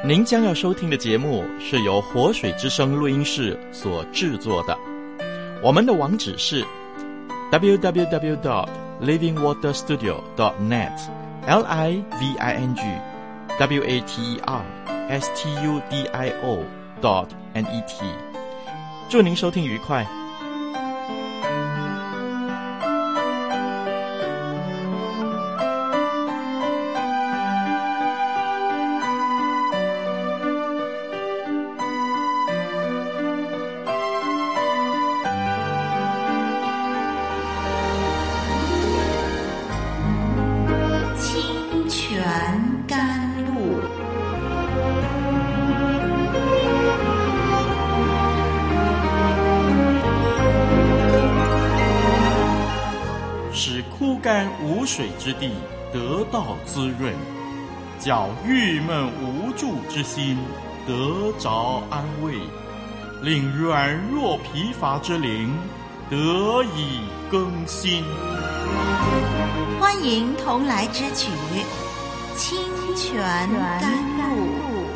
您将要收听的节目是由活水之声录音室所制作的。我们的网址是 www.livingwaterstudio.net livingwaterstudio.net。 祝您收听愉快。 无水之地得到滋润，叫郁闷无助之心得着安慰，令软弱疲乏之灵得以更新。 欢迎同来之曲清泉甘露。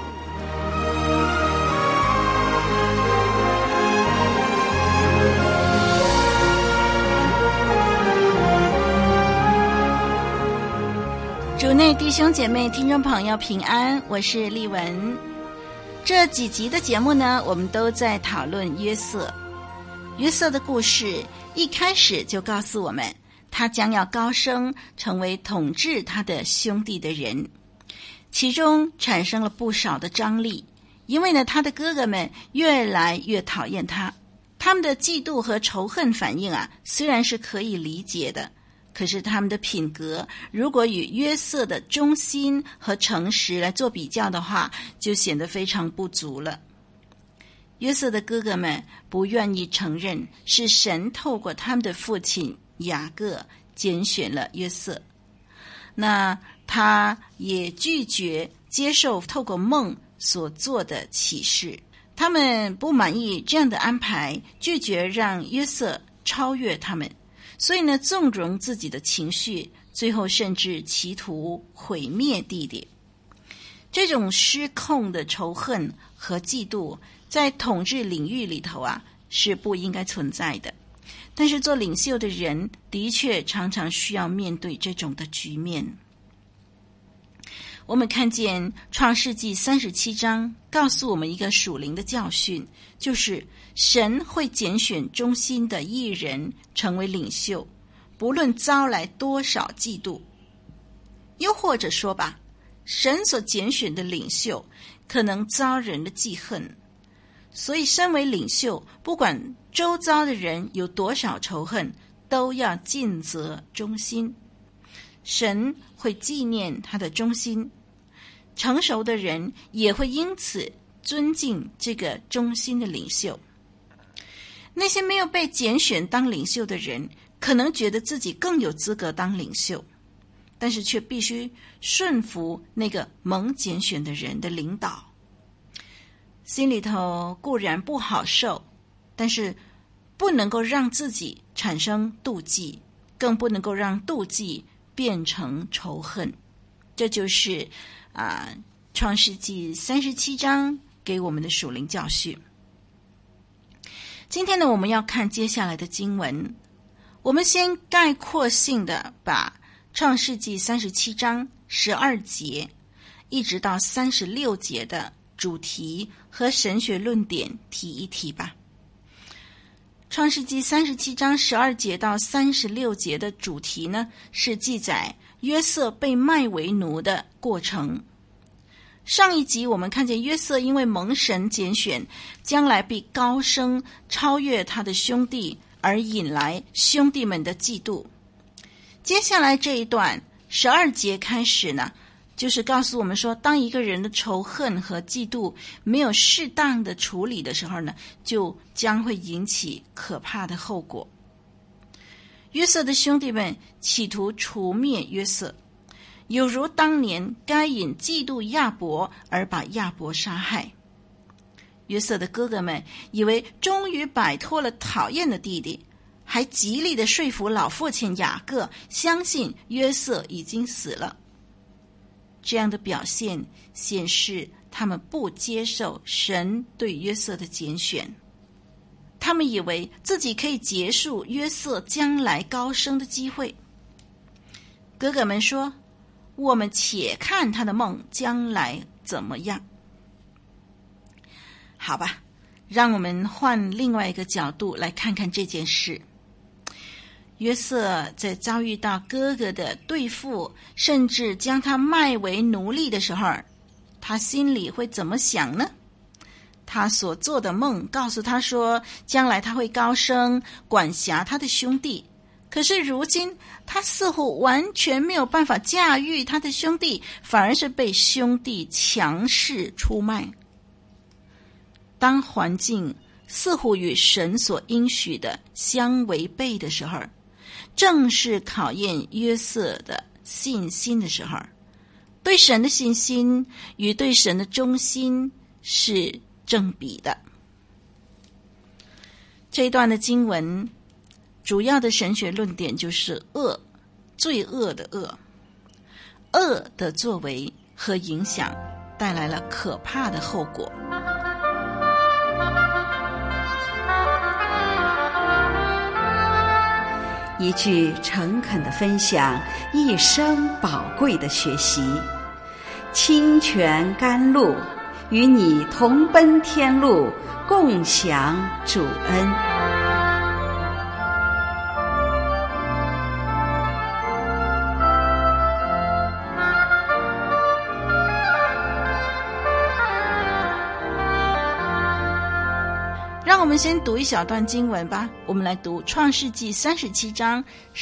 主内弟兄姐妹听众朋友平安，我是丽文。这几集的节目呢，我们都在讨论约瑟。约瑟的故事一开始就告诉我们，他将要高升成为统治他的兄弟的人，其中产生了不少的张力，因为呢，他的哥哥们越来越讨厌他，他们的嫉妒和仇恨反应虽然是可以理解的，可是他们的品格如果与约瑟的忠心和诚实来做比较的话，就显得非常不足了。约瑟的哥哥们不愿意承认是神透过他们的父亲雅各拣选了约瑟，那他也拒绝接受透过梦所做的启示，他们不满意这样的安排，拒绝让约瑟超越他们，所以呢，纵容自己的情绪，最后甚至企图毁灭弟弟。这种失控的仇恨和嫉妒，在统治领域里头是不应该存在的。但是做领袖的人，的确常常需要面对这种的局面。我们看见创世纪37章告诉我们一个属灵的教训，就是神会拣选忠心的义人成为领袖，不论招来多少嫉妒。又或者说吧，神所拣选的领袖可能遭人的记恨，所以身为领袖，不管周遭的人有多少仇恨，都要尽责忠心。神会纪念他的忠心，成熟的人也会因此尊敬这个忠心的领袖。那些没有被拣选当领袖的人，可能觉得自己更有资格当领袖，但是却必须顺服那个蒙拣选的人的领导，心里头固然不好受，但是不能够让自己产生妒忌，更不能够让妒忌变成仇恨。这就是创世纪37章给我们的属灵教训。今天呢，我们要看接下来的经文。我们先概括性的把创世纪37章12节一直到36节的主题和神学论点提一提吧。创世纪37章12节到36节的主题呢，是记载约瑟被卖为奴的过程。上一集我们看见约瑟因为蒙神拣选，将来必高升超越他的兄弟，而引来兄弟们的嫉妒。接下来这一段12节开始呢，就是告诉我们说，当一个人的仇恨和嫉妒没有适当的处理的时候呢，就将会引起可怕的后果。约瑟的兄弟们企图除灭约瑟，有如当年该隐嫉妒亚伯而把亚伯杀害。约瑟的哥哥们以为终于摆脱了讨厌的弟弟，还极力的说服老父亲雅各相信约瑟已经死了。这样的表现显示他们不接受神对约瑟的拣选，他们以为自己可以结束约瑟将来高升的机会。哥哥们说，我们且看他的梦将来怎么样。好吧，让我们换另外一个角度来看看这件事。约瑟在遭遇到哥哥的对付，甚至将他卖为奴隶的时候，他心里会怎么想呢？他所做的梦告诉他说，将来他会高升，管辖他的兄弟。可是如今他似乎完全没有办法驾驭他的兄弟，反而是被兄弟强势出卖。当环境似乎与神所应许的相违背的时候，正是考验约瑟的信心的时候。对神的信心与对神的忠心是正比的。这一段的经文主要的神学论点就是恶，罪恶的恶。恶的作为和影响带来了可怕的后果。 一句诚恳的分享，一生宝贵的学习。清泉甘露，与你同奔天路，共享主恩。 让我们先读一小段经文吧。我们来读创世纪37章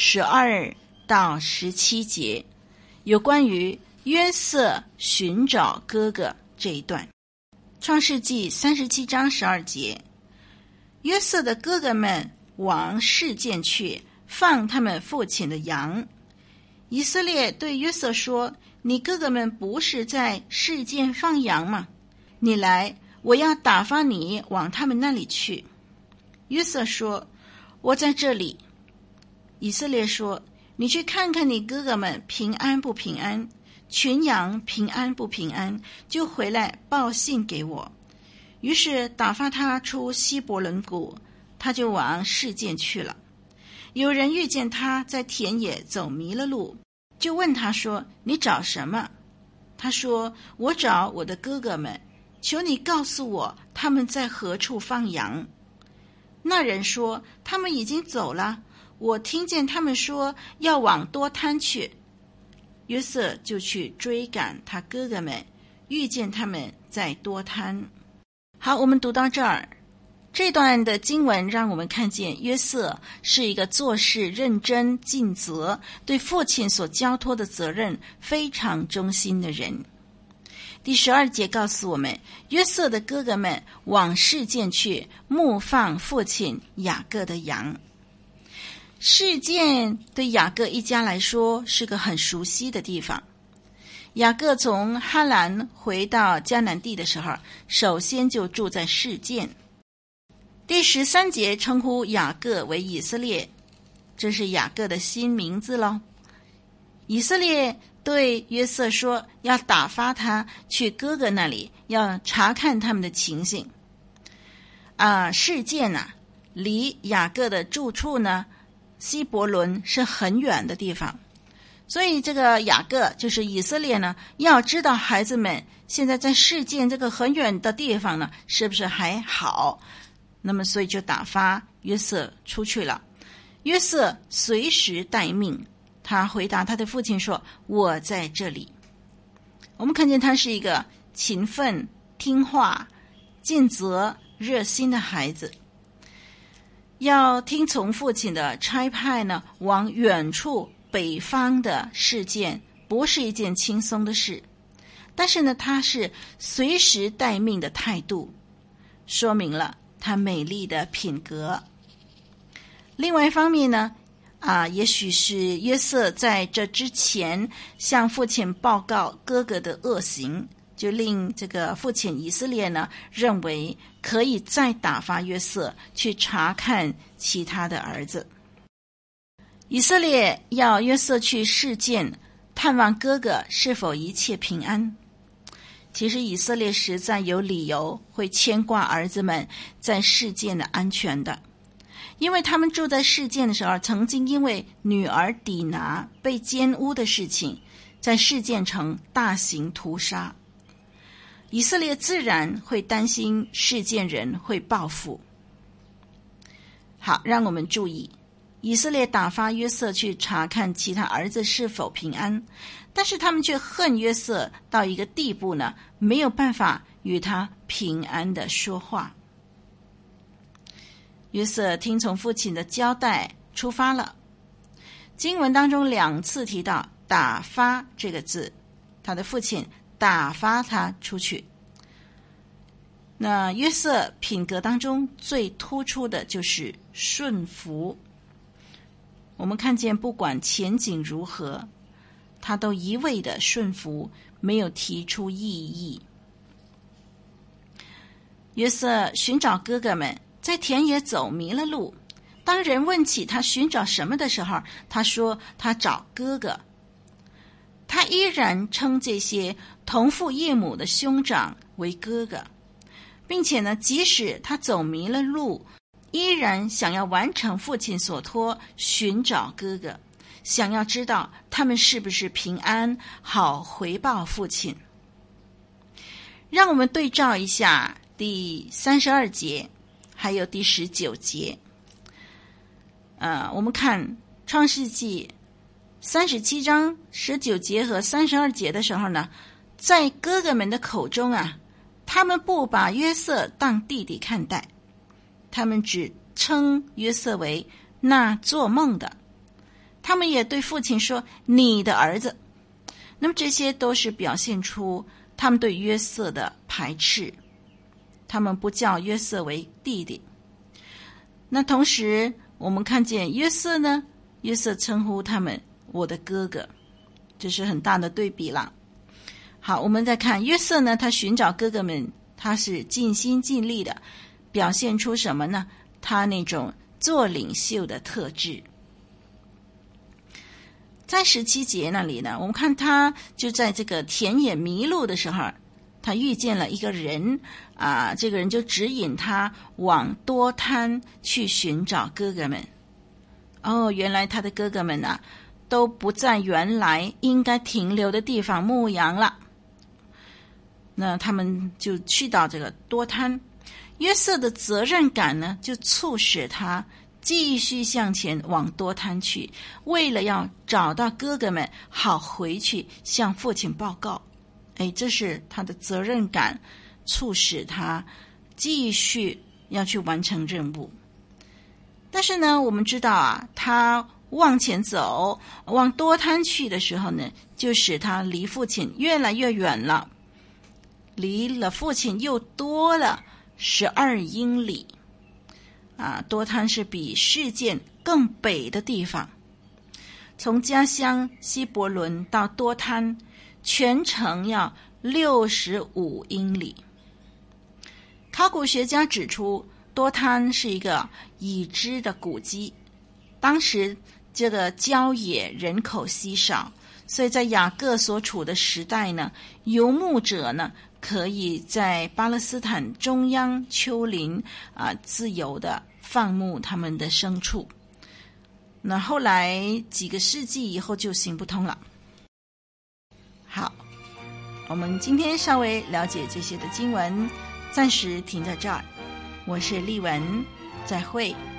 12到17节，有关于约瑟寻找哥哥这一段。创世纪37章12节，约瑟的哥哥们往示剑去，放他们父亲的羊。以色列对约瑟说，你哥哥们不是在示剑放羊吗？你来，我要打发你往他们那里去。约瑟说，我在这里。以色列说，你去看看你哥哥们平安不平安，群羊平安不平安，就回来报信给我。于是打发他出希伯伦谷，他就往示剑去了。有人遇见他在田野走迷了路，就问他说，你找什么？他说，我找我的哥哥们，求你告诉我他们在何处放羊。那人说，他们已经走了，我听见他们说要往多滩去。约瑟就去追赶他哥哥们，遇见他们在多滩。好，我们读到这儿，这段的经文让我们看见约瑟是一个做事认真尽责，对父亲所交托的责任非常忠心的人。第12节告诉我们，约瑟的哥哥们往示剑去，牧放父亲雅各的羊。示剑对雅各一家来说是个很熟悉的地方。雅各从哈兰回到迦南地的时候，首先就住在示剑。第13节称呼雅各为以色列，这是雅各的新名字咯。以色列对约瑟说，要打发他去哥哥那里，要查看他们的情形。示剑离雅各的住处呢，希伯伦是很远的地方，所以这个雅各就是以色列呢，要知道孩子们现在在示剑这个很远的地方呢，是不是还好？那么所以就打发约瑟出去了。约瑟随时待命，他回答他的父亲说，我在这里。我们看见他是一个勤奋、听话、尽责、热心的孩子。要听从父亲的差派呢，往远处北方的示剑不是一件轻松的事，但是呢，他是随时待命的态度，说明了他美丽的品格。另外一方面呢，也许是约瑟在这之前向父亲报告哥哥的恶行，就令这个父亲以色列呢认为可以再打发约瑟去查看其他的儿子。以色列要约瑟去示剑，探望哥哥是否一切平安。 其实以色列实在有理由会牵挂儿子们在示剑的安全的，因为他们住在示剑的时候，曾经因为女儿底拿被奸污的事情，在示剑城大型屠杀。以色列自然会担心示剑人会报复。好，让我们注意，以色列打发约瑟去查看其他儿子是否平安，但是他们却恨约瑟到一个地步呢，没有办法与他平安的说话。约瑟听从父亲的交代出发了。经文当中2次提到打发这个字，他的父亲打发他出去。那约瑟品格当中最突出的就是顺服。我们看见不管前景如何，他都一味的顺服，没有提出异议。约瑟寻找哥哥们，在田野走迷了路，当人问起他寻找什么的时候，他说他找哥哥。他依然称这些同父异母的兄长为哥哥，并且呢，即使他走迷了路，依然想要完成父亲所托，寻找哥哥，想要知道他们是不是平安，好回报父亲。让我们对照一下第32节还有第19节。我们看创世纪37章19节和32节的时候呢，在哥哥们的口中啊，他们不把约瑟当弟弟看待，他们只称约瑟为那做梦的，他们也对父亲说你的儿子。那么这些都是表现出他们对约瑟的排斥，他们不叫约瑟为弟弟。那同时我们看见约瑟呢，约瑟称呼他们我的哥哥，这是很大的对比了。好，我们再看约瑟呢，他寻找哥哥们，他是尽心尽力的，表现出什么呢？他那种做领袖的特质。在17节那里呢，我们看他就在这个田野迷路的时候，他遇见了一个人这个人就指引他往多滩去寻找哥哥们。原来他的哥哥们都不在原来应该停留的地方牧羊了。那他们就去到这个多滩，约瑟的责任感呢，就促使他继续向前往多滩去，为了要找到哥哥们，好回去向父亲报告。这是他的责任感促使他继续要去完成任务。但是呢，我们知道他往前走，往多滩去的时候呢，就使他离父亲越来越远了，离了父亲又多了12英里。多滩是比示剑更北的地方，从家乡希伯伦到多滩全程要65英里。考古学家指出，多滩是一个已知的古迹，当时这个郊野人口稀少，所以在雅各所处的时代呢，游牧者呢可以在巴勒斯坦中央丘陵自由的放牧他们的牲畜。那后来几个世纪以后就行不通了。好，我们今天稍微了解这些的经文，暂时停在这儿。我是丽文，再会。